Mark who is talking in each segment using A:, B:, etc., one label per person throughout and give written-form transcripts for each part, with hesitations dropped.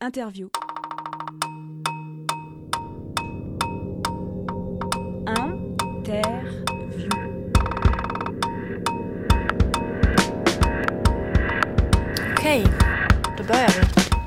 A: Interview.
B: Okej, då börjar vi.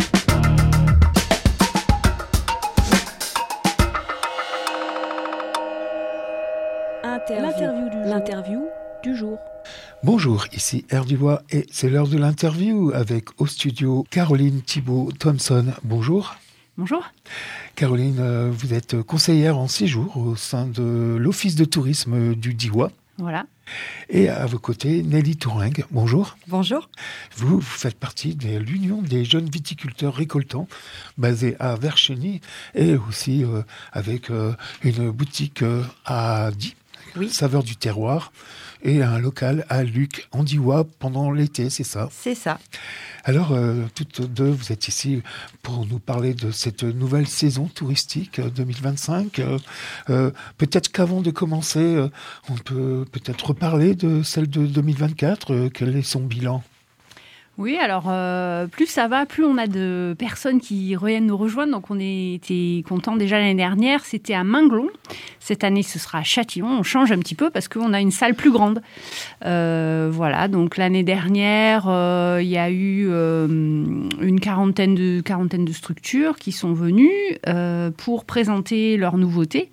A: L'interview du jour.
C: Bonjour, ici R. Dubois et c'est l'heure de l'interview avec au studio Caroline Thibault-Thompson. Bonjour.
D: Bonjour.
C: Caroline, vous êtes conseillère en séjour au sein de l'Office de tourisme du Diois.
D: Voilà.
C: Et à vos côtés, Nelly Touring. Bonjour.
B: Bonjour.
C: Vous faites partie de l'Union des jeunes viticulteurs récoltants basée à Verchenny et aussi avec une boutique à Die,
B: Oui.
C: Saveur du terroir, et un local à Luc, en Diois, pendant l'été, c'est ça?
B: C'est ça.
C: Alors, toutes deux, vous êtes ici pour nous parler de cette nouvelle saison touristique 2025. Peut-être qu'avant de commencer, on peut peut-être reparler de celle de 2024. Quel est son bilan ?
D: Oui, alors plus ça va, plus on a de personnes qui reviennent nous rejoindre. Donc on était contents déjà l'année dernière, c'était à Minglon. Cette année, ce sera à Châtillon. On change un petit peu parce qu'on a une salle plus grande. Voilà, donc l'année dernière, il y a eu une quarantaine de structures qui sont venues pour présenter leurs nouveautés.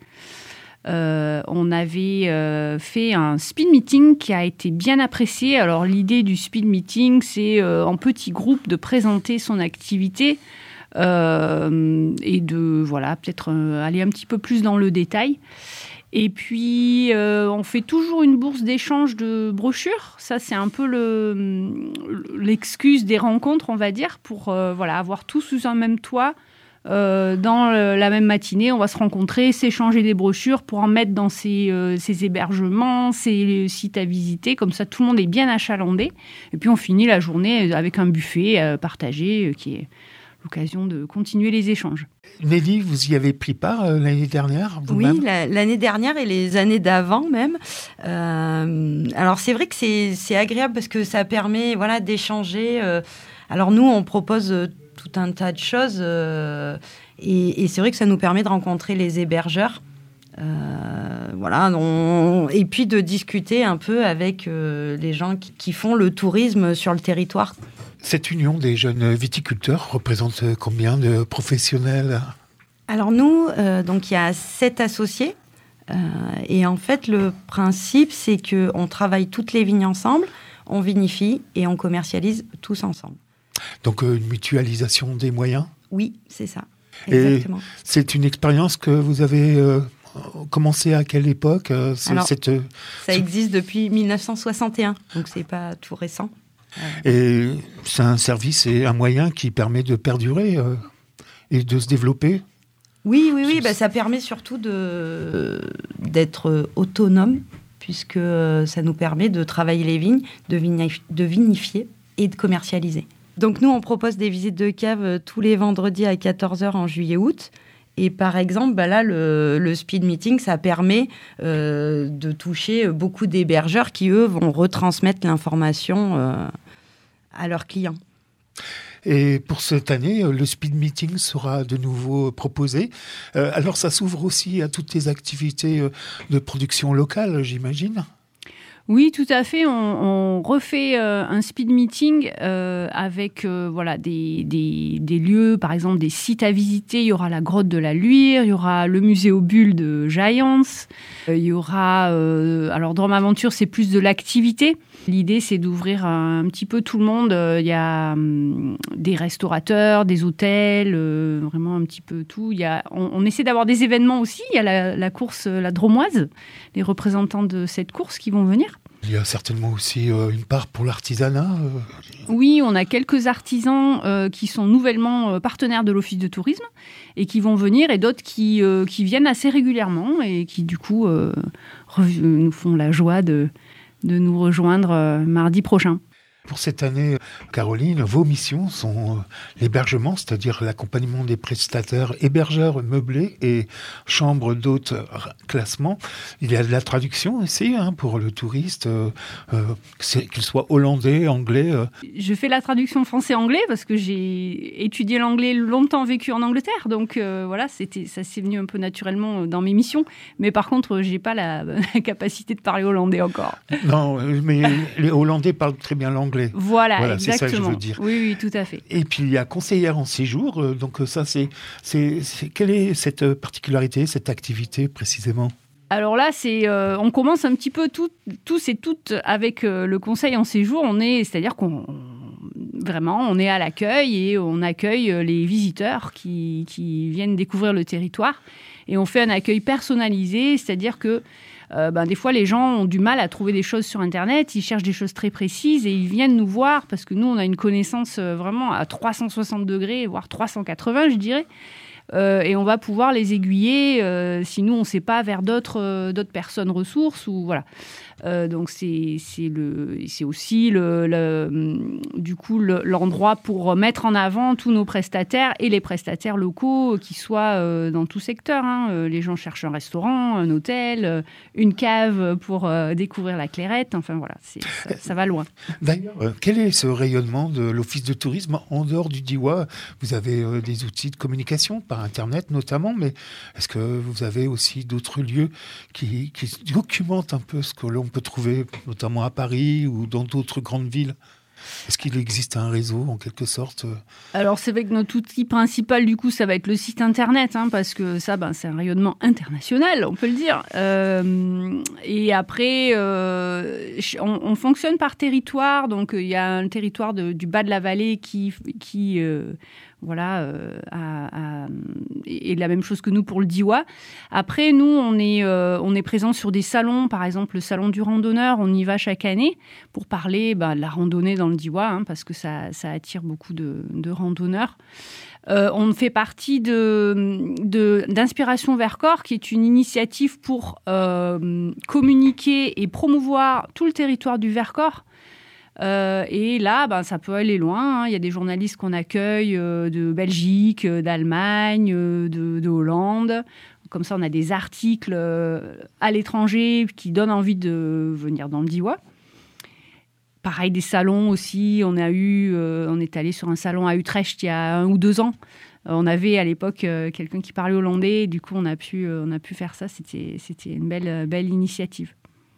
D: On avait fait un speed meeting qui a été bien apprécié. Alors l'idée du speed meeting, c'est en petits groupes de présenter son activité et de peut-être aller un petit peu plus dans le détail. Et puis on fait toujours une bourse d'échange de brochures. Ça, c'est un peu l'excuse des rencontres, on va dire, pour avoir tous sous un même toit. Dans la même matinée, on va se rencontrer, s'échanger des brochures pour en mettre dans ces hébergements, ces sites à visiter. Comme ça, tout le monde est bien achalandé. Et puis, on finit la journée avec un buffet partagé qui est l'occasion de continuer les échanges.
C: Nelly, vous y avez pris part l'année dernière, vous-même ?
B: Oui, l'année dernière et les années d'avant même. Alors, c'est vrai que c'est agréable parce que ça permet d'échanger. Alors, nous, on propose tout un tas de choses et c'est vrai que ça nous permet de rencontrer les hébergeurs et puis de discuter un peu avec les gens qui font le tourisme sur le territoire.
C: Cette union des jeunes viticulteurs représente combien de professionnels ?
B: Alors nous, donc il y a 7 associés et en fait le principe c'est qu'on travaille toutes les vignes ensemble, on vinifie et on commercialise tous ensemble.
C: Donc une mutualisation des moyens ?
B: Oui, c'est ça, exactement.
C: Et c'est une expérience que vous avez commencé à quelle époque ?
B: Alors, ça existe depuis 1961, donc c'est pas tout récent.
C: Et c'est un service et un moyen qui permet de perdurer et de se développer ?
B: Oui, ça permet surtout d'être autonome, puisque ça nous permet de travailler les vignes, de vinifier et de commercialiser. Donc nous, on propose des visites de cave tous les vendredis à 14h en juillet-août. Et par exemple, là, le speed meeting, ça permet de toucher beaucoup d'hébergeurs qui, eux, vont retransmettre l'information à leurs clients.
C: Et pour cette année, le speed meeting sera de nouveau proposé. Alors, ça s'ouvre aussi à toutes les activités de production locale, j'imagine ?
D: Oui, tout à fait. On refait un speed meeting avec des lieux, par exemple des sites à visiter. Il y aura la grotte de la Luire, il y aura le musée aux bulles de Jaillance, il y aura... alors, Drôme Aventure, c'est plus de l'activité. L'idée, c'est d'ouvrir un petit peu tout le monde. Il y a des restaurateurs, des hôtels, vraiment un petit peu tout. On essaie d'avoir des événements aussi. Il y a la course, la Dromoise, les représentants de cette course qui vont venir.
C: Il y a certainement aussi une part pour l'artisanat.
D: Oui, on a quelques artisans qui sont nouvellement partenaires de l'Office de tourisme et qui vont venir, et d'autres qui viennent assez régulièrement et qui, du coup, nous font la joie de nous rejoindre mardi prochain.
C: Pour cette année, Caroline, vos missions sont l'hébergement, c'est-à-dire l'accompagnement des prestataires hébergeurs meublés et chambres d'hôtes classement. Il y a de la traduction aussi pour le touriste, qu'il soit hollandais, anglais.
D: Je fais la traduction français-anglais parce que j'ai étudié l'anglais, longtemps vécu en Angleterre. Donc voilà, ça s'est venu un peu naturellement dans mes missions. Mais par contre, j'ai pas la capacité de parler hollandais encore.
C: Non, mais les Hollandais parlent très bien l'anglais.
D: Voilà, exactement.
C: C'est ça que je veux dire.
D: Oui, tout à fait.
C: Et puis il y a conseillère en séjour. Donc ça, quelle est cette particularité, cette activité précisément ?
D: Alors là, on commence un petit peu tous et toutes avec le conseil en séjour. C'est-à-dire qu'on est à l'accueil et on accueille les visiteurs qui viennent découvrir le territoire. Et on fait un accueil personnalisé, c'est-à-dire que des fois, les gens ont du mal à trouver des choses sur Internet. Ils cherchent des choses très précises et ils viennent nous voir parce que nous, on a une connaissance vraiment à 360 degrés, voire 380, je dirais. Et on va pouvoir les aiguiller si nous, on ne sait pas, vers d'autres personnes ressources. Ou, voilà. Donc, c'est aussi du coup l'endroit pour mettre en avant tous nos prestataires et les prestataires locaux qui soient dans tout secteur. Les gens cherchent un restaurant, un hôtel, une cave pour découvrir la Clairette. Enfin, voilà, ça va loin.
C: D'ailleurs, quel est ce rayonnement de l'Office de tourisme en dehors du Diois ? Vous avez des outils de communication par Internet notamment, mais est-ce que vous avez aussi d'autres lieux qui documentent un peu ce que l'on peut trouver, notamment à Paris ou dans d'autres grandes villes ? Est-ce qu'il existe un réseau, en quelque sorte ?
D: Alors, c'est vrai que notre outil principal, du coup, ça va être le site Internet, parce que ça, c'est un rayonnement international, on peut le dire. Et après, on fonctionne par territoire. Donc, il y a un territoire du bas de la vallée qui est la même chose que nous pour le Diois. Après, nous, on est présent sur des salons, par exemple le salon du randonneur, on y va chaque année pour parler de la randonnée dans le Diois, parce que ça attire beaucoup de randonneurs. On fait partie d'Inspiration Vercors, qui est une initiative pour communiquer et promouvoir tout le territoire du Vercors. Et là, ça peut aller loin. Il y a des journalistes qu'on accueille de Belgique, d'Allemagne, de Hollande. Comme ça, on a des articles à l'étranger qui donnent envie de venir dans le Diois. Pareil, des salons aussi. On est allé sur un salon à Utrecht il y a 1 ou 2 ans. On avait à l'époque quelqu'un qui parlait hollandais. Du coup, on a pu faire ça. C'était une belle initiative.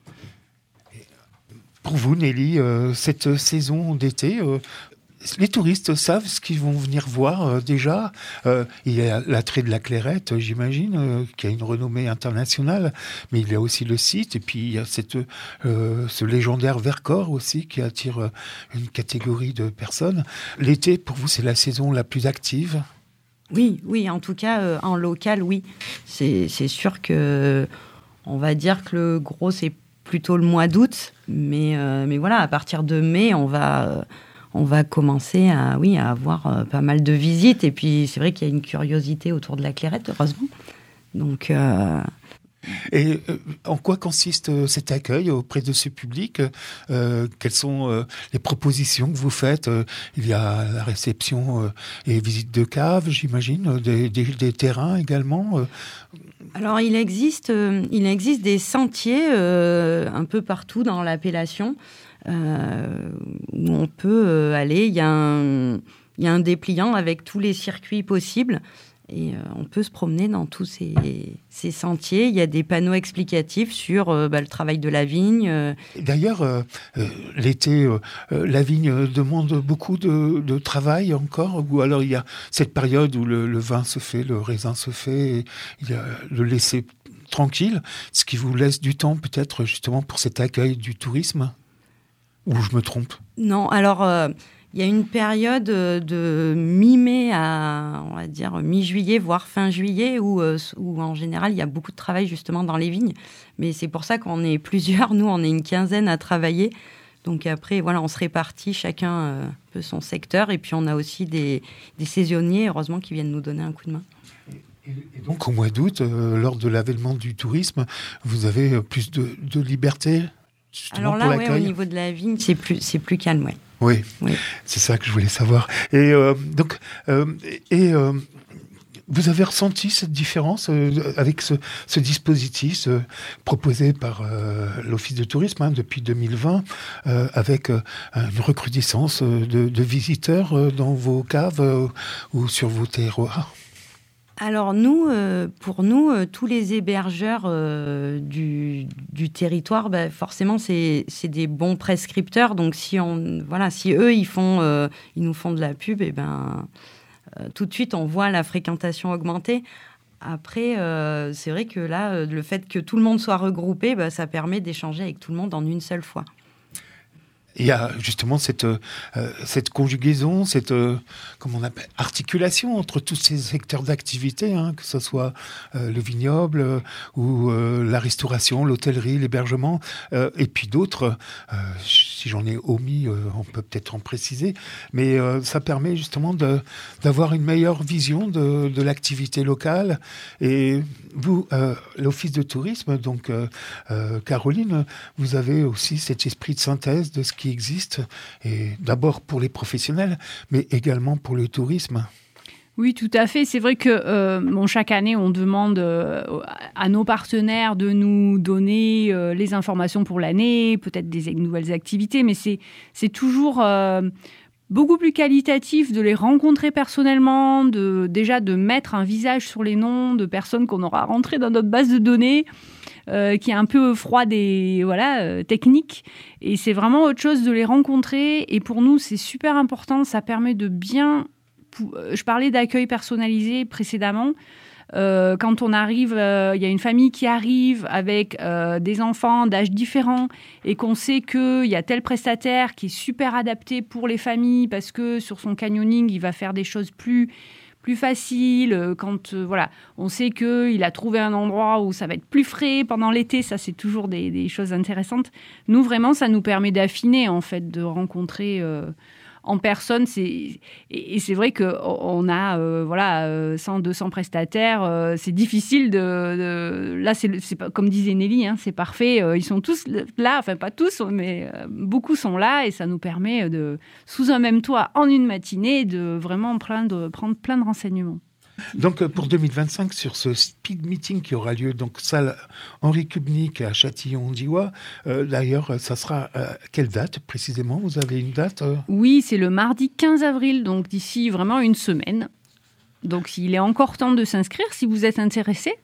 C: Pour vous, Nelly, cette saison d'été, les touristes savent ce qu'ils vont venir voir déjà. Il y a l'attrait de la Clairette, j'imagine, qui a une renommée internationale, mais il y a aussi le site, et puis il y a ce légendaire Vercors aussi qui attire une catégorie de personnes. L'été, pour vous, c'est la saison la plus active ?
B: Oui, en tout cas, en local, oui. C'est sûr que on va dire que le gros, c'est plutôt le mois d'août, mais voilà, à partir de mai, on va commencer à avoir pas mal de visites. Et puis, c'est vrai qu'il y a une curiosité autour de la Clairette, heureusement. Donc,
C: Et en quoi consiste cet accueil auprès de ce public ? Quelles sont les propositions que vous faites ? Il y a la réception et visite de cave, j'imagine, des terrains également.
B: Alors, il existe des sentiers un peu partout dans l'appellation où on peut aller. Il y a un dépliant avec tous les circuits possibles. Et on peut se promener dans tous ces sentiers. Il y a des panneaux explicatifs sur le travail de la vigne.
C: D'ailleurs, l'été, la vigne demande beaucoup de travail encore, ou alors il y a cette période où le vin se fait, le raisin se fait, et il y a le laisser tranquille, ce qui vous laisse du temps peut-être justement pour cet accueil du tourisme, ou je me trompe ?
B: Non, alors... il y a une période de mi-mai à, on va dire, mi-juillet, voire fin juillet, où en général, il y a beaucoup de travail justement dans les vignes. Mais c'est pour ça qu'on est plusieurs. Nous, on est une quinzaine à travailler. Donc après, voilà, on se répartit chacun un peu son secteur. Et puis, on a aussi des saisonniers, heureusement, qui viennent nous donner un coup de main.
C: Et donc, au mois d'août, lors de l'avènement du tourisme, vous avez plus de liberté ?
B: Alors là, au niveau de la vigne, c'est plus calme, ouais.
C: Oui,
B: Oui.
C: c'est ça que je voulais savoir. Et vous avez ressenti cette différence avec ce dispositif proposé par l'Office de tourisme depuis 2020, avec une recrudescence de visiteurs dans vos caves ou sur vos terroirs?
B: Alors nous, pour nous, tous les hébergeurs du territoire, forcément, c'est des bons prescripteurs. Donc si eux ils nous font de la pub, tout de suite on voit la fréquentation augmenter. Après, c'est vrai que là, le fait que tout le monde soit regroupé, ça permet d'échanger avec tout le monde en une seule fois.
C: Il y a justement cette conjugaison, cette articulation entre tous ces secteurs d'activité, que ce soit le vignoble ou la restauration, l'hôtellerie, l'hébergement, et puis d'autres. Si j'en ai omis, on peut peut-être en préciser, mais ça permet justement d'avoir une meilleure vision de l'activité locale. Et vous, l'Office de tourisme, donc Caroline, vous avez aussi cet esprit de synthèse de ce qui existe, et d'abord pour les professionnels, mais également pour le tourisme.
D: Oui, tout à fait. C'est vrai que chaque année, on demande à nos partenaires de nous donner les informations pour l'année, peut-être des nouvelles activités, mais c'est toujours beaucoup plus qualitatif de les rencontrer personnellement, déjà de mettre un visage sur les noms de personnes qu'on aura rentrées dans notre base de données, qui est un peu froide et technique. Et c'est vraiment autre chose de les rencontrer. Et pour nous, c'est super important. Ça permet de bien... Je parlais d'accueil personnalisé précédemment. Quand on arrive, il y a une famille qui arrive avec des enfants d'âges différents et qu'on sait qu'il y a tel prestataire qui est super adapté pour les familles parce que sur son canyoning, il va faire des choses plus faciles. Quand on sait qu'il a trouvé un endroit où ça va être plus frais pendant l'été, ça c'est toujours des choses intéressantes. Nous, vraiment, ça nous permet d'affiner, en fait, de rencontrer... en personne, et c'est vrai qu'on a 100, 200 prestataires. C'est difficile là, c'est pas, comme disait Nelly, c'est parfait. Ils sont tous là, enfin pas tous, mais beaucoup sont là et ça nous permet sous un même toit, en une matinée, de vraiment prendre plein de renseignements.
C: Donc pour 2025, sur ce speed meeting qui aura lieu, donc salle Henri Kubnik à Châtillon-Diois, d'ailleurs, ça sera quelle date précisément? Vous avez une date
D: Oui, c'est le mardi 15 avril, donc d'ici vraiment une semaine. Donc il est encore temps de s'inscrire si vous êtes intéressé.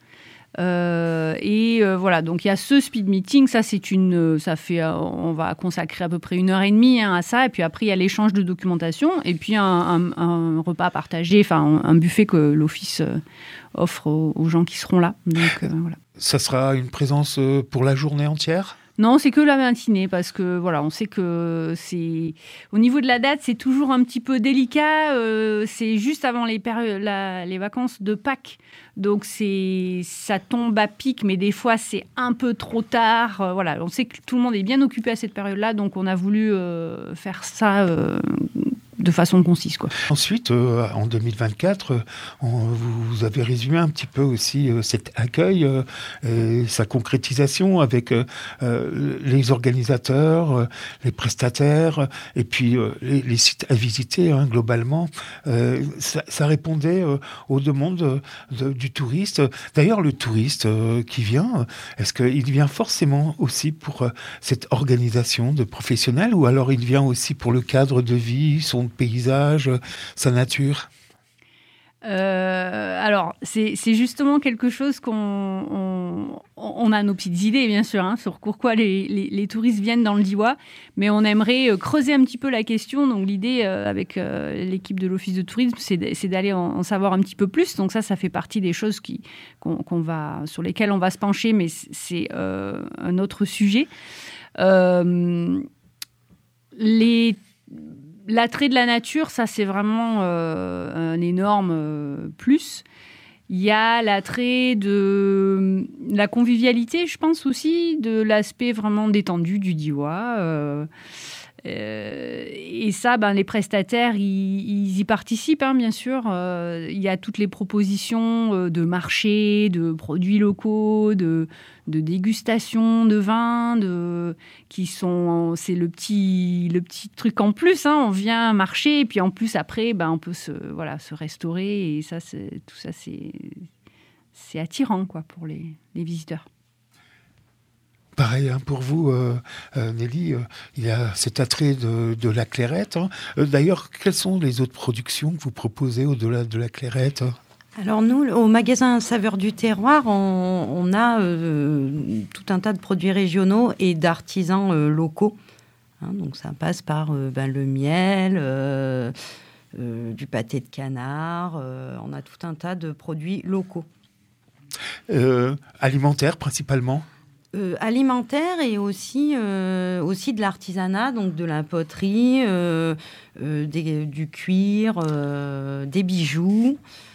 D: Voilà, donc il y a ce speed meeting, on va consacrer à peu près 1h30 à ça, et puis après il y a l'échange de documentation, et puis un repas partagé, enfin un buffet que l'Office offre aux gens qui seront là. Donc, voilà.
C: Ça sera une présence pour la journée entière?
D: Non, c'est que la matinée parce que on sait que au niveau de la date, c'est toujours un petit peu délicat. C'est juste avant les vacances de Pâques, donc ça tombe à pic, mais des fois c'est un peu trop tard. On sait que tout le monde est bien occupé à cette période-là, donc on a voulu faire ça de façon concise, quoi.
C: Ensuite, en 2024, vous avez résumé un petit peu aussi cet accueil et sa concrétisation avec les organisateurs, les prestataires et puis les sites à visiter, globalement. Ça répondait aux demandes du touriste. D'ailleurs, le touriste qui vient, est-ce qu'il vient forcément aussi pour cette organisation de professionnels ou alors il vient aussi pour le cadre de vie, son paysage, sa nature?
D: Alors, c'est justement quelque chose qu'on a nos petites idées, bien sûr, sur pourquoi les touristes viennent dans le Diois, mais on aimerait creuser un petit peu la question. Donc, l'idée avec l'équipe de l'Office de tourisme, c'est d'aller en savoir un petit peu plus. Donc, ça fait partie des choses sur lesquelles on va se pencher, mais c'est un autre sujet. L'attrait de la nature, ça, c'est vraiment un énorme plus. Il y a l'attrait de la convivialité, je pense aussi, de l'aspect vraiment détendu du Diois. Et ça, les prestataires, ils y participent, bien sûr. Il y a toutes les propositions de marché, de produits locaux, de dégustation de vins, c'est le petit truc en plus. On vient marcher et puis en plus après, on peut se restaurer et ça, tout ça, c'est attirant quoi pour les visiteurs.
C: Pareil pour vous, Nelly, il y a cet attrait de la clairette. D'ailleurs, quelles sont les autres productions que vous proposez au-delà de la clairette ?
B: Alors nous, au magasin Saveurs du Terroir, on a tout un tas de produits régionaux et d'artisans locaux. Donc ça passe par le miel, du pâté de canard. On a tout un tas de produits locaux.
C: Alimentaires principalement ?
B: Alimentaire et aussi de l'artisanat, donc de la poterie, du cuir, des bijoux.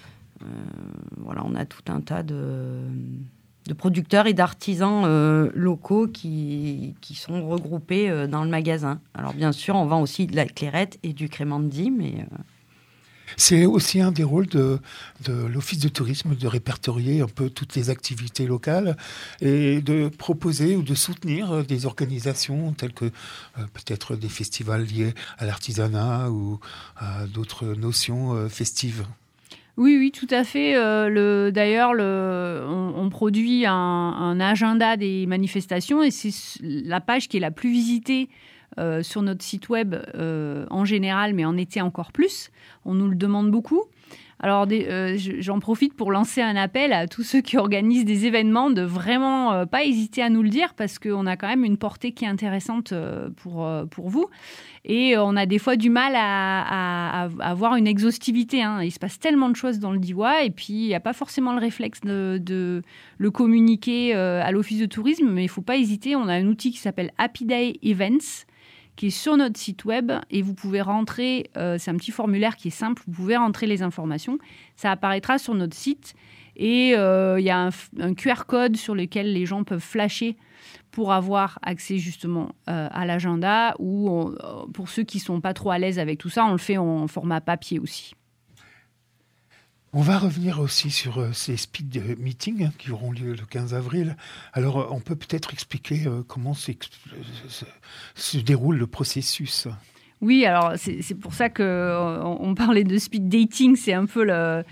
B: On a tout un tas de producteurs et d'artisans locaux qui sont regroupés dans le magasin. Alors bien sûr, on vend aussi de la clairette et du crémant-di, mais...
C: C'est aussi un des rôles de l'Office de tourisme de répertorier un peu toutes les activités locales et de proposer ou de soutenir des organisations telles que peut-être des festivals liés à l'artisanat ou à d'autres notions festives.
D: Oui, tout à fait. D'ailleurs, on produit un agenda des manifestations et c'est la page qui est la plus visitée sur notre site web en général, mais en été encore plus. On nous le demande beaucoup. Alors, j'en profite pour lancer un appel à tous ceux qui organisent des événements de vraiment pas hésiter à nous le dire parce qu'on a quand même une portée qui est intéressante pour vous. Et on a des fois du mal à avoir une exhaustivité. Il se passe tellement de choses dans le Diois et puis il n'y a pas forcément le réflexe de le communiquer à l'Office de tourisme, mais il ne faut pas hésiter. On a un outil qui s'appelle Happy Day Events qui est sur notre site web et vous pouvez rentrer, c'est un petit formulaire qui est simple, vous pouvez rentrer les informations, ça apparaîtra sur notre site et il y a un QR code sur lequel les gens peuvent flasher pour avoir accès justement à l'agenda ou pour ceux qui ne sont pas trop à l'aise avec tout ça, on le fait en format papier aussi.
C: On va revenir aussi sur ces speed meetings qui auront lieu le 15 avril. Alors, on peut peut-être expliquer comment se déroule le processus.
D: Oui, alors c'est pour ça qu'on parlait de speed dating, c'est un peu la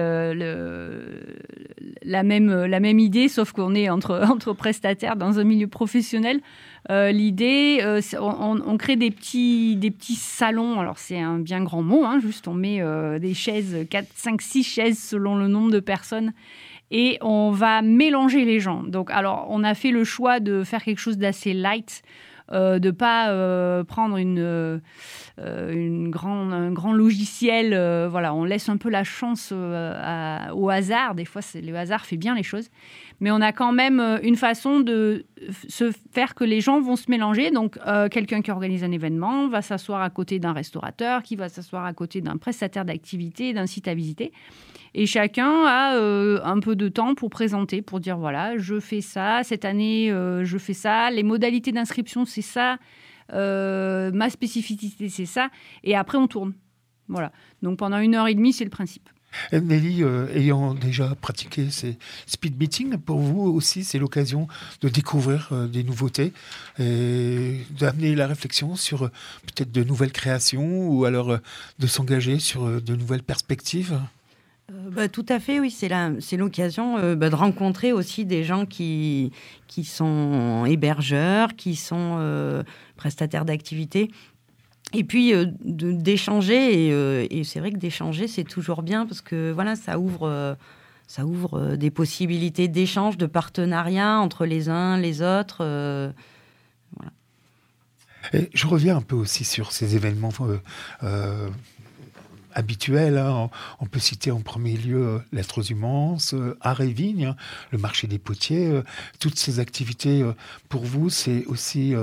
D: même idée, sauf qu'on est entre prestataires dans un milieu professionnel. L'idée, on crée des petits salons, alors c'est un bien grand mot, juste on met des chaises, 4, 5, 6 chaises selon le nombre de personnes, et on va mélanger les gens. Donc, alors, on a fait le choix de faire quelque chose d'assez light, de ne pas prendre un grand logiciel. On laisse un peu la chance au hasard. Des fois, le hasard fait bien les choses. Mais on a quand même une façon de se faire que les gens vont se mélanger. Donc, quelqu'un qui organise un événement va s'asseoir à côté d'un restaurateur, qui va s'asseoir à côté d'un prestataire d'activité, d'un site à visiter. Et chacun a un peu de temps pour présenter, pour dire voilà, je fais ça, cette année, je fais ça, les modalités d'inscription, c'est ça, ma spécificité, c'est ça. Et après, on tourne. Voilà. Donc, pendant 1h30, c'est le principe.
C: Nelly, ayant déjà pratiqué ces speed meetings, pour vous aussi, c'est l'occasion de découvrir des nouveautés et d'amener la réflexion sur peut-être de nouvelles créations ou alors de s'engager sur de nouvelles perspectives.
B: Tout à fait, oui. C'est l'occasion de rencontrer aussi des gens qui sont hébergeurs, qui sont prestataires d'activités. Et puis d'échanger. Et c'est vrai que d'échanger, c'est toujours bien parce que voilà, ça ouvre des possibilités d'échange, de partenariat entre les uns, les autres. Voilà.
C: Et je reviens un peu aussi sur ces événements habituels. On peut citer en premier lieu Lettres Humances, Art et Vigne, le marché des potiers. Toutes ces activités, pour vous, c'est aussi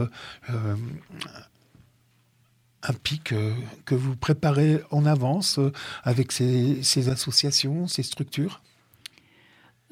C: un pic que vous préparez en avance avec ces associations, ces structures ?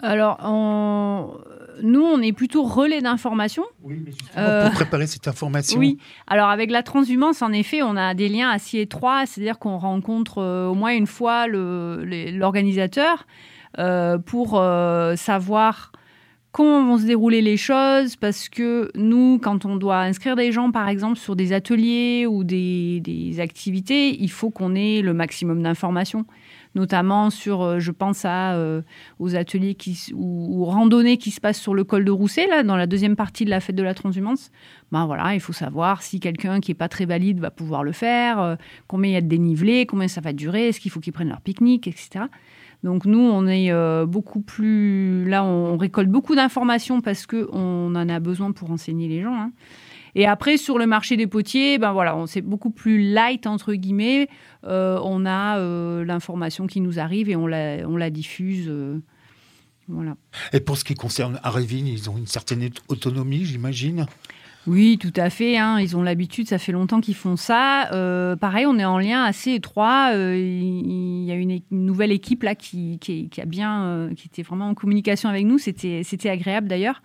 D: Alors, nous, on est plutôt relais d'information.
C: Oui, mais justement, pour préparer cette information.
D: Oui, alors avec la transhumance, en effet, on a des liens assez étroits, c'est-à-dire qu'on rencontre au moins une fois l'organisateur pour savoir comment vont se dérouler les choses, parce que nous, quand on doit inscrire des gens, par exemple, sur des ateliers ou des activités, il faut qu'on ait le maximum d'informations, notamment sur, je pense aux ateliers ou randonnées qui se passent sur le col de Rousset, là, dans la deuxième partie de la fête de la transhumance. Ben voilà, il faut savoir si quelqu'un qui n'est pas très valide va pouvoir le faire, combien il y a de dénivelé, combien ça va durer, est-ce qu'il faut qu'ils prennent leur pique-nique, etc. Donc nous, on est beaucoup plus... Là, on récolte beaucoup d'informations parce qu'on en a besoin pour enseigner les gens. Hein. Et après, sur le marché des potiers, ben voilà, c'est beaucoup plus light, entre guillemets. On a l'information qui nous arrive et on la diffuse. Voilà.
C: Et pour ce qui concerne Arévine, ils ont une certaine autonomie, j'imagine.
D: Oui, tout à fait. Hein. Ils ont l'habitude, ça fait longtemps qu'ils font ça. Pareil, on est en lien assez étroit. Il y a une nouvelle équipe là qui était vraiment en communication avec nous. C'était agréable d'ailleurs.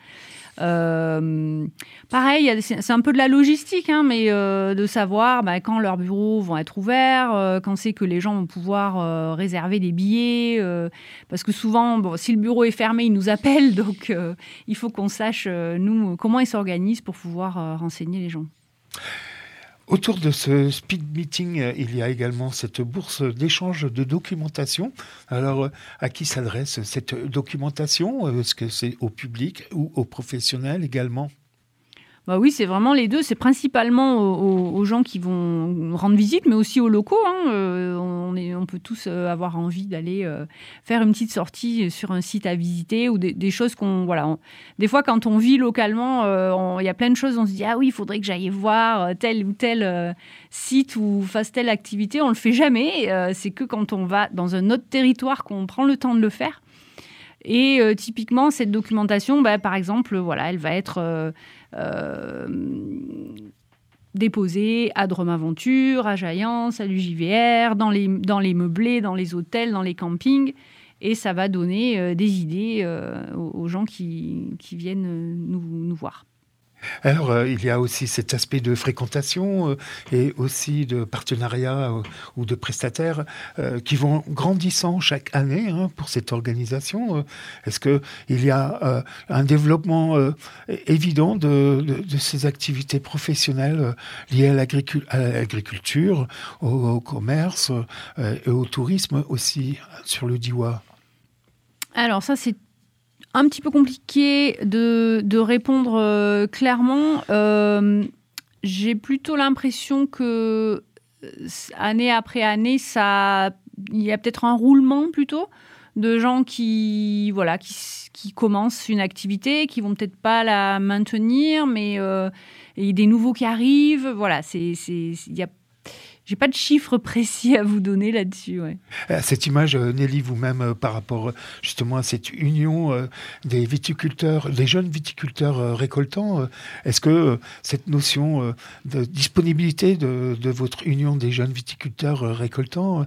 D: Pareil, c'est un peu de la logistique, hein, mais de savoir quand leurs bureaux vont être ouverts, quand c'est que les gens vont pouvoir réserver des billets, parce que souvent, si le bureau est fermé, ils nous appellent, donc il faut qu'on sache, nous, comment ils s'organisent pour pouvoir renseigner les gens.
C: Autour de ce speed meeting, il y a également cette bourse d'échange de documentation. Alors, à qui s'adresse cette documentation ? Est-ce que c'est au public ou aux professionnels également ?
D: Bah oui, c'est vraiment les deux. C'est principalement aux gens qui vont rendre visite, mais aussi aux locaux. Hein. On peut tous avoir envie d'aller faire une petite sortie sur un site à visiter ou des choses qu'on... Voilà, des fois, quand on vit localement, il y a plein de choses. On se dit, ah oui, il faudrait que j'aille voir tel ou tel site ou fasse telle activité. On ne le fait jamais. C'est que quand on va dans un autre territoire qu'on prend le temps de le faire. Et typiquement, cette documentation, par exemple, voilà, elle va être déposée à Drôme Aventure, à Jaillance, à l'UJVR, dans les meublés, dans les hôtels, dans les campings. Et ça va donner des idées aux gens qui viennent nous voir.
C: Alors, il y a aussi cet aspect de fréquentation et aussi de partenariat ou de prestataires qui vont grandissant chaque année pour cette organisation. Est-ce qu'il y a un développement évident de ces activités professionnelles liées à l'agriculture, au commerce et au tourisme aussi sur le Diois ?
D: Alors ça, c'est un petit peu compliqué de répondre clairement. J'ai plutôt l'impression que année après année, il y a peut-être un roulement plutôt de gens qui commencent une activité, qui vont peut-être pas la maintenir, mais il y a des nouveaux qui arrivent. Voilà, j'ai pas de chiffres précis à vous donner là-dessus. Ouais.
C: Cette image, Nelly, vous-même, par rapport justement à cette union des viticulteurs, des jeunes viticulteurs récoltants, est-ce que cette notion de disponibilité de votre union des jeunes viticulteurs récoltants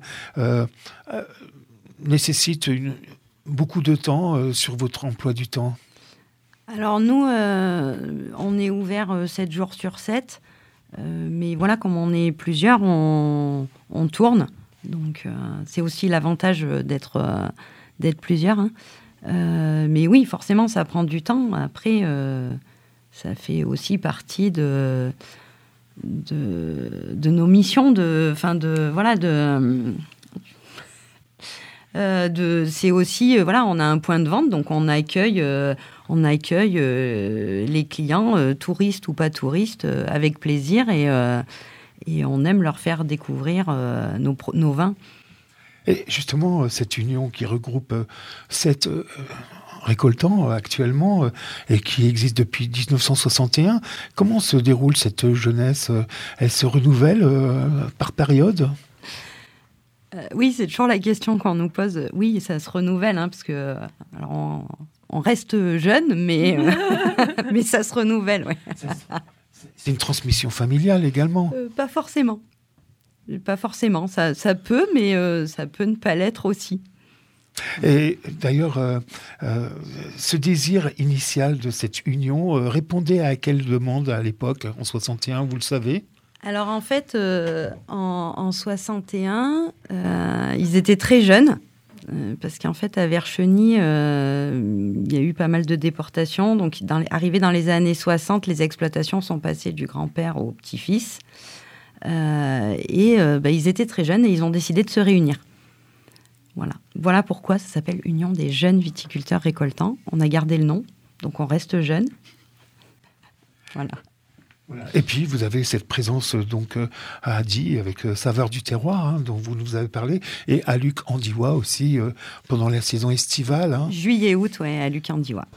C: nécessite beaucoup de temps sur votre emploi du temps ?
B: Alors nous, on est ouvert 7 jours sur 7. Mais voilà, comme on est plusieurs, on tourne. Donc, c'est aussi l'avantage d'être plusieurs. Hein. Mais oui, forcément, ça prend du temps. Après, ça fait aussi partie de nos missions. C'est aussi, on a un point de vente, donc on accueille les clients, touristes ou pas touristes, avec plaisir et on aime leur faire découvrir nos vins.
C: Et justement, cette union qui regroupe 7 récoltants actuellement et qui existe depuis 1961, comment se déroule cette jeunesse ? Elle se renouvelle par période ?
B: Oui, c'est toujours la question qu'on nous pose. Oui, ça se renouvelle, parce que alors on reste jeune, mais ça se renouvelle. Ouais.
C: C'est une transmission familiale également.
B: Pas forcément. Pas forcément. Ça peut, mais ça peut ne pas l'être aussi.
C: Et d'ailleurs, ce désir initial de cette union répondait à quelle demande à l'époque, en 61, vous le savez?
B: Alors en fait, en 61, ils étaient très jeunes, parce qu'en fait à Vercheny, il y a eu pas mal de déportations. Donc arrivé dans les années 60, les exploitations sont passées du grand-père au petit-fils. Ils étaient très jeunes et ils ont décidé de se réunir. Voilà pourquoi ça s'appelle Union des jeunes viticulteurs récoltants. On a gardé le nom, donc on reste jeune. Voilà.
C: Et puis, vous avez cette présence donc à Adi avec Saveur du terroir, dont vous nous avez parlé, et à Luc-en-Diois aussi, pendant la saison estivale.
B: Juillet-août, à Luc-en-Diois.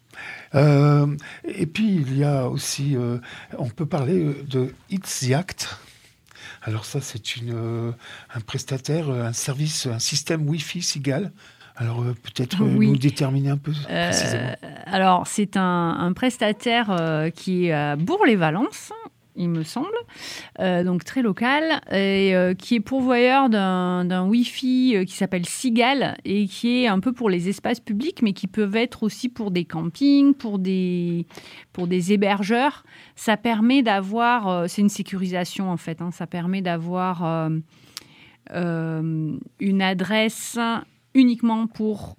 C: Et puis, il y a aussi, on peut parler de Itzjagd. Alors ça, c'est un prestataire, un service, un système Wi-Fi Sigal. Alors peut-être nous déterminer un peu précisément.
D: Alors c'est un prestataire qui est à Bourg-les-Valences, il me semble, donc très local, et qui est pourvoyeur d'un Wi-Fi qui s'appelle Sigal et qui est un peu pour les espaces publics, mais qui peuvent être aussi pour des campings, pour des hébergeurs. Ça permet d'avoir, c'est une sécurisation en fait, ça permet d'avoir une adresse uniquement pour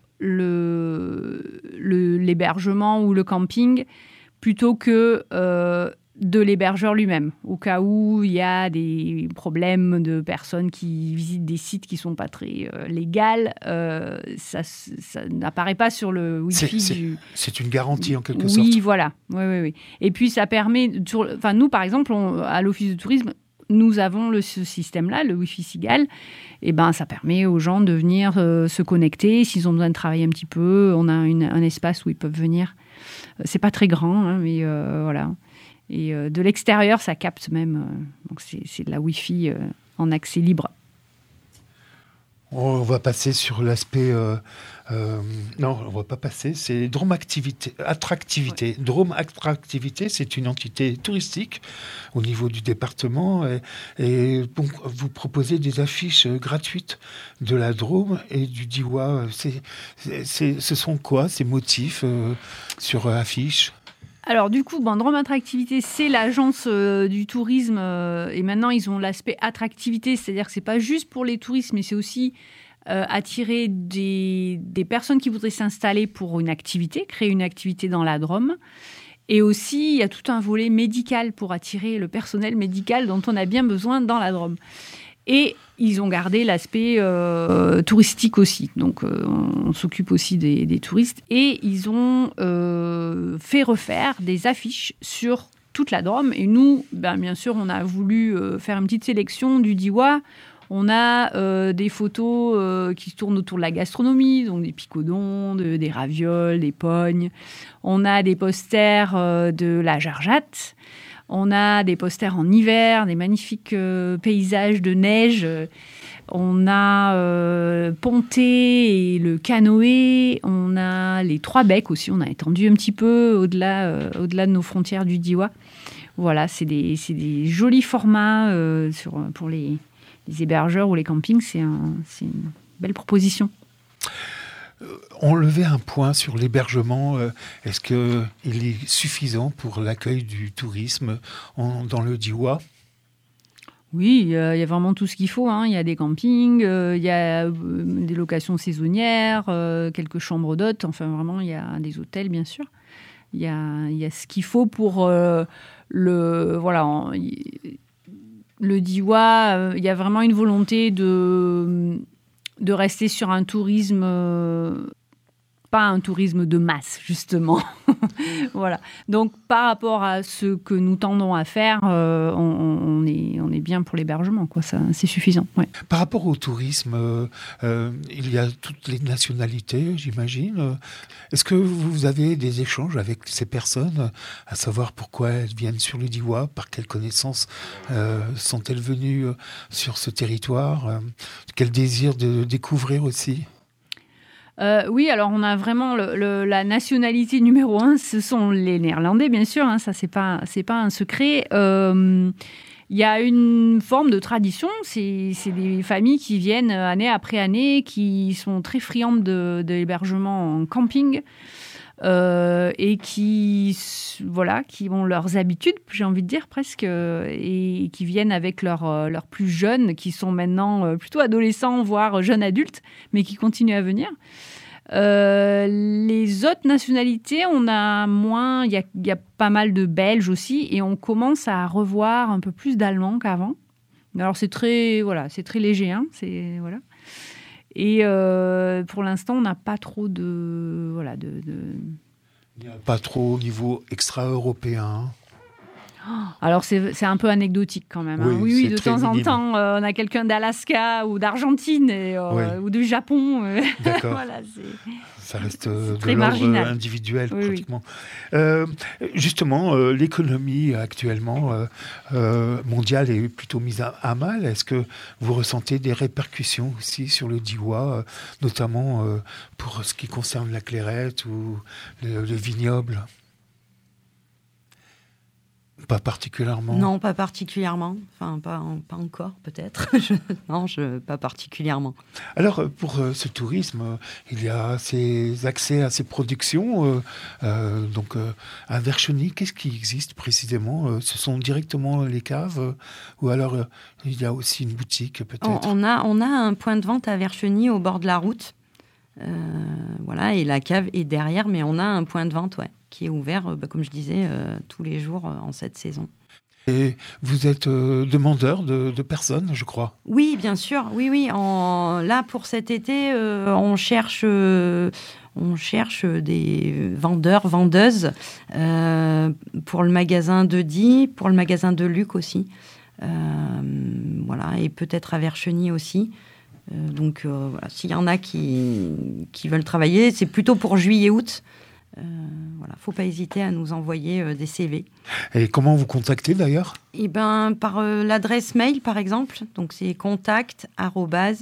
D: l'hébergement ou le camping, plutôt que de l'hébergeur lui-même, au cas où il y a des problèmes de personnes qui visitent des sites qui ne sont pas très légaux. Ça n'apparaît pas sur le Wi-Fi. C'est
C: une garantie en quelque sorte.
D: Oui, voilà. Oui. Et puis ça permet... nous, par exemple, à l'Office de tourisme, nous avons ce système-là, le Wi-Fi Sigal. Et ça permet aux gens de venir se connecter. S'ils ont besoin de travailler un petit peu, on a un espace où ils peuvent venir. C'est pas très grand, mais voilà. Et de l'extérieur, ça capte même. Donc c'est de la Wi-Fi en accès libre.
C: On va passer sur l'aspect... non, on ne va pas passer. C'est Drôme Attractivité. Ouais. Drôme Attractivité, c'est une entité touristique au niveau du département. Et donc, vous proposez des affiches gratuites de la Drôme et du Diois. Ce sont quoi ces motifs sur affiches ?
D: Alors du coup, Drôme Attractivité, c'est l'agence du tourisme et maintenant ils ont l'aspect attractivité, c'est-à-dire que c'est pas juste pour les touristes, mais c'est aussi attirer des personnes qui voudraient s'installer pour une activité, créer une activité dans la Drôme. Et aussi, il y a tout un volet médical pour attirer le personnel médical dont on a bien besoin dans la Drôme. Et ils ont gardé l'aspect touristique aussi. Donc, on s'occupe aussi des touristes. Et ils ont fait refaire des affiches sur toute la Drôme. Et nous, bien sûr, on a voulu faire une petite sélection du Diois. On a des photos qui tournent autour de la gastronomie, donc des picodons, des ravioles, des pognes. On a des posters de la Jarjate. On a des posters en hiver, des magnifiques paysages de neige. On a Ponté et le canoë. On a les Trois Becs aussi. On a étendu un petit peu au-delà de nos frontières du Diois. Voilà, c'est des jolis formats pour les hébergeurs ou les campings. C'est une belle proposition.
C: On levait un point sur l'hébergement. Est-ce qu'il est suffisant pour l'accueil du tourisme dans le Diois ?
D: Oui, il y a vraiment tout ce qu'il faut. Il y a des campings, il y a des locations saisonnières, quelques chambres d'hôtes. Enfin, vraiment, il y a des hôtels, bien sûr. Il y a ce qu'il faut pour le Diois. Il y a vraiment une volonté de rester sur un tourisme, pas un tourisme de masse, justement. Voilà. Donc, par rapport à ce que nous tendons à faire, on est bien pour l'hébergement, quoi. Ça, c'est suffisant. Ouais.
C: Par rapport au tourisme, il y a toutes les nationalités, j'imagine. Est-ce que vous avez des échanges avec ces personnes, à savoir pourquoi elles viennent sur le Diois, par quelles connaissances sont-elles venues sur ce territoire, quel désir de découvrir aussi ?
D: Oui, alors on a vraiment la nationalité numéro 1, ce sont les Néerlandais, bien sûr. Ça, c'est pas un secret. Il y a une forme de tradition, c'est des familles qui viennent année après année, qui sont très friandes de l'hébergement en camping et qui ont leurs habitudes, j'ai envie de dire presque, et qui viennent avec leurs plus jeunes, qui sont maintenant plutôt adolescents, voire jeunes adultes, mais qui continuent à venir. Les autres nationalités, on a moins. Il y a pas mal de Belges aussi, et on commence à revoir un peu plus d'Allemands qu'avant. Alors c'est très léger, hein, voilà. Et pour l'instant, on n'a pas trop de.
C: Il n'y a pas trop au niveau extra-européen.
D: Alors, c'est un peu anecdotique quand même. Hein. Oui, de temps en temps, on a quelqu'un d'Alaska ou d'Argentine ou du Japon.
C: D'accord.
D: Voilà,
C: ça reste
D: très
C: de l'ordre
D: marginal.
C: Individuel,
D: Oui,
C: pratiquement. Justement, l'économie actuellement mondiale est plutôt mise à mal. Est-ce que vous ressentez des répercussions aussi sur le Diois, notamment pour ce qui concerne la clairette ou le vignoble ? Pas particulièrement.
B: Non, pas particulièrement. Enfin, pas encore, peut-être. Pas particulièrement.
C: Alors, pour ce tourisme, il y a ces accès à ces productions. À Vercheny, qu'est-ce qui existe précisément ? Ce sont directement les caves ou alors il y a aussi une boutique, peut-être ?
B: On a un point de vente à Vercheny, au bord de la route. Et la cave est derrière, mais on a un point de vente, qui est ouvert, comme je disais, tous les jours en cette saison.
C: Et vous êtes demandeur de personnes, je crois.
B: Oui, bien sûr. Oui. Là, pour cet été, on cherche des vendeurs, vendeuses pour le magasin de Die, pour le magasin de Luc aussi. Et peut-être à Vercheny aussi. S'il y en a qui veulent travailler, c'est plutôt pour juillet-août. Faut pas hésiter à nous envoyer des CV.
C: Et comment vous contactez d'ailleurs ?
B: Par l'adresse mail, par exemple. Donc c'est contact@ujvr.fr.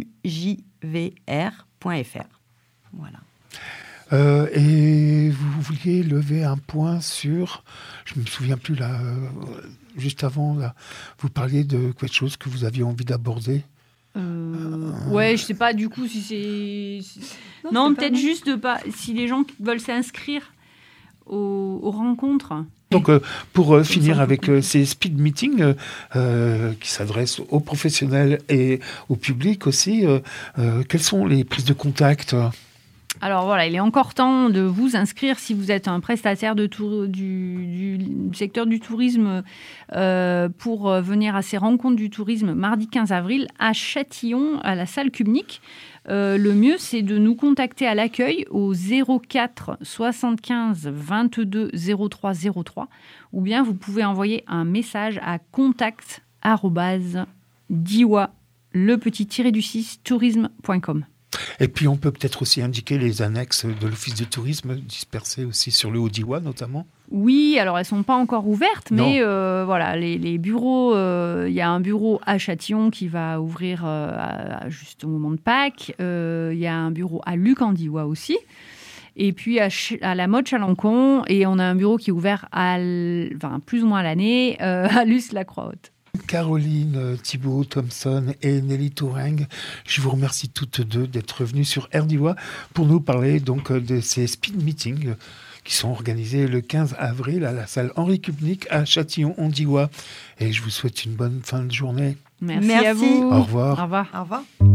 B: Voilà.
C: Et vous vouliez lever un point sur, je me souviens plus là, juste avant là, vous parliez de quelque chose que vous aviez envie d'aborder.
D: Je sais pas du coup si c'est. Non, peut-être juste si les gens veulent s'inscrire aux rencontres.
C: Donc, pour finir avec ces speed meetings qui s'adressent aux professionnels et au public aussi, quelles sont les prises de contact ?
D: Alors voilà, il est encore temps de vous inscrire si vous êtes un prestataire du secteur du tourisme pour venir à ces rencontres du tourisme mardi 15 avril à Châtillon, à la salle Kubnik. Le mieux, c'est de nous contacter à l'accueil au 04 75 22 03 03 ou bien vous pouvez envoyer un message à contact@diwa-tourisme.com.
C: Et puis, on peut peut-être aussi indiquer les annexes de l'Office de tourisme dispersées aussi sur le Haut-Diois, notamment.
D: Oui, alors elles ne sont pas encore ouvertes,
C: Non.
D: mais les bureaux, il y a un bureau à Châtillon qui va ouvrir juste au moment de Pâques. Il y a un bureau à Luc en Diois aussi. Et puis à la Motte Chalancon, et on a un bureau qui est ouvert plus ou moins à l'année à Luce-la-Croix-Haute.
C: Caroline Thibault Thompson et Nelly Toureng, je vous remercie toutes deux d'être venues sur Air Diois pour nous parler donc de ces speed meetings qui sont organisés le 15 avril à la salle Henri Kubnik à Châtillon-en-Diois. Et je vous souhaite une bonne fin de journée.
D: Merci à vous.
C: Au revoir.
D: Au revoir.
B: Au revoir.